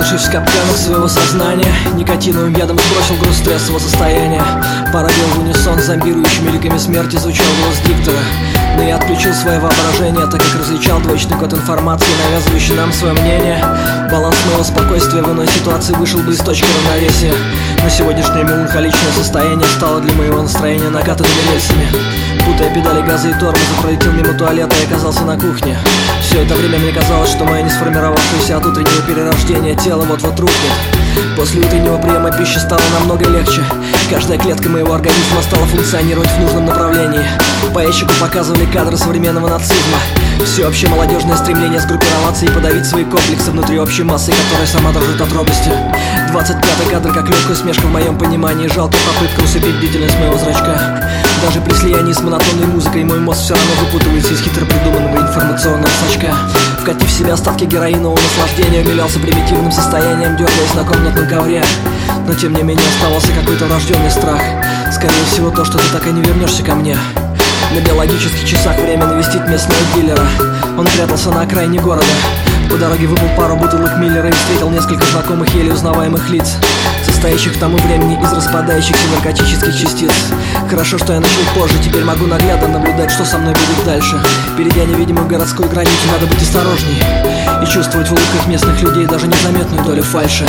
Запутавшись в капканах своего сознания, никотиновым ядом сбросил груз стрессового состояния. Параллел в унисон с зомбирующими ликами смерти звучал голос диктора. Но я отключил свое воображение, так как различал двоичный код информации, навязывающий нам свое мнение. Баланс моего спокойствия в иной ситуации вышел бы из точки равновесия. Но сегодняшнее меланхоличное состояние стало для моего настроения накатанными рельсами. Путая педали газа и тормоза, пролетел мимо туалета и оказался на кухне. Все это время мне казалось, что мое не сформировавшееся от утреннего перерождения тело вот-вот рухнет. После утреннего приема пищи стало намного легче. Каждая клетка моего организма стала функционировать в нужном направлении. По ящику показывали кадры современного нацизма. Всеобщее молодежное стремление сгруппироваться и подавить свои комплексы внутри общей массы, которая сама дрожит от робости. 25-й кадр как легкая усмешка в моем понимании, жалкая попытка усыпить бдительность моего зрачка. Даже при слиянии с монотонной музыкой мой мозг все равно выпутывается из хитро придуманного информационного сачка. Вкатив в себя остатки героинового наслаждения, умилялся примитивным состоянием, дергаясь на комнатном ковре. Но тем не менее оставался какой-то врожденный страх. Скорее всего то, что ты так и не вернешься ко мне. На биологических часах время навестить местного дилера. Он прятался на окраине города. По дороге выпил пару бутылок Миллера и встретил несколько знакомых, еле узнаваемых лиц, состоящих к тому времени из распадающихся наркотических частиц. Хорошо, что я начал позже, теперь могу наглядно наблюдать, что со мной будет дальше. Перейдя невидимую городскую границу, надо быть осторожней и чувствовать в улыбках местных людей даже незаметную долю фальши.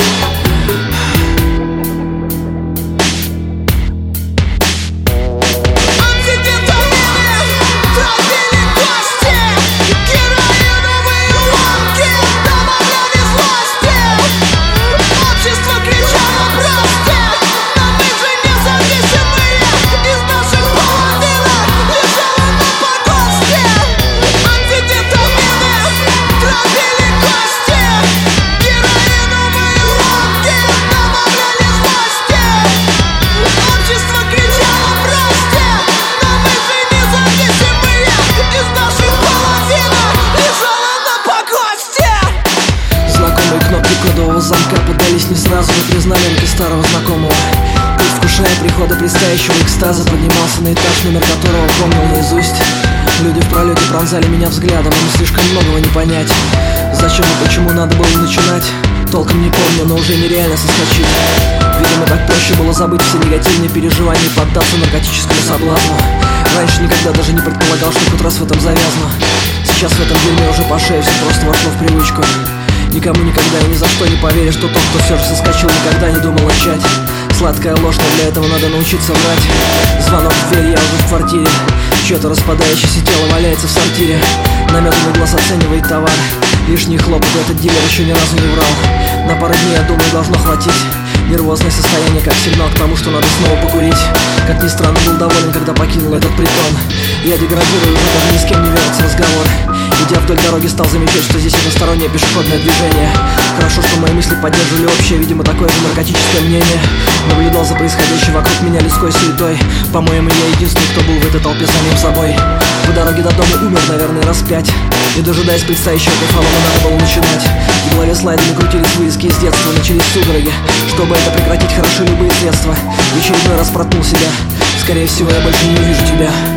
Кодового замка поддались не сразу, но признали руки старого знакомого. Предвкушая прихода предстоящего экстаза, поднимался на этаж, номер которого помнил наизусть. Люди в пролете пронзали меня взглядом, им слишком многого не понять. Зачем и почему надо было начинать, толком не помню, но уже нереально соскочить. Видимо, так проще было забыть все негативные переживания и поддаться наркотическому соблазну. Раньше никогда даже не предполагал, что хоть раз в этом завязну. Сейчас в этом дерьме уже по шее все просто вошло в привычку. Никому никогда и ни за что не поверишь, что тот, кто все же соскочил, никогда не думал начать. Сладкая ложь, но для этого надо научиться врать. Звонок в дверь, я уже в квартире. Чье-то распадающееся тело валяется в сортире. Наметанный глаз оценивает товар. Лишний хлопот, этот дилер еще ни разу не врал. На пару дней, я думаю, должно хватить. Нервозное состояние как сигнал к тому, что надо снова покурить. Как ни странно, был доволен, когда покинул этот притон. Я деградирую, уже даже ни с кем не верится разговор. Идя вдоль дороги, стал замечать, что здесь одностороннее пешеходное движение. Хорошо, что мои мысли поддерживали общее, видимо, такое же наркотическое мнение. Наблюдал за происходящим вокруг меня людской суетой. По-моему, я единственный, кто был в этой толпе самим собой. По дороге до дома умер, наверное, раз 5. Не дожидаясь предстоящего кайфолома, надо было начинать. В голове слайдами крутились вырезки из детства, начались судороги. Чтобы это прекратить, хороши любые средства. В очередной раз проткнул себя. Скорее всего, я больше не увижу тебя.